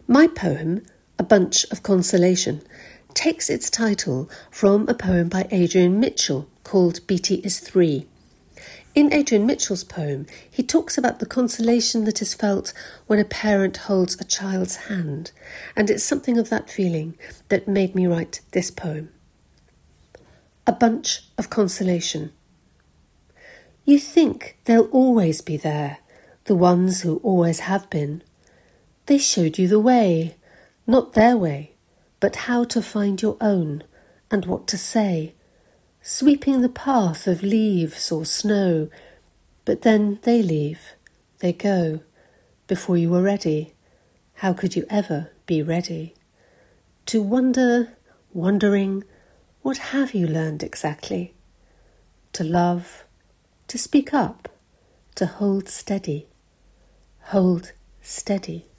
My poem, A Bunch of Consolation, takes its title from a poem by Adrian Mitchell called Beatty is 3. In Adrian Mitchell's poem, he talks about the consolation that is felt when a parent holds a child's hand, and it's something of that feeling that made me write this poem. A Bunch of Consolation. You think they'll always be there, the ones who always have been. They showed you the way, not their way, but how to find your own and what to say, sweeping the path of leaves or snow. But then they leave, they go, before you were ready. How could you ever be ready? To wonder, wondering, what have you learned exactly? To love, to speak up, to hold steady. Hold steady.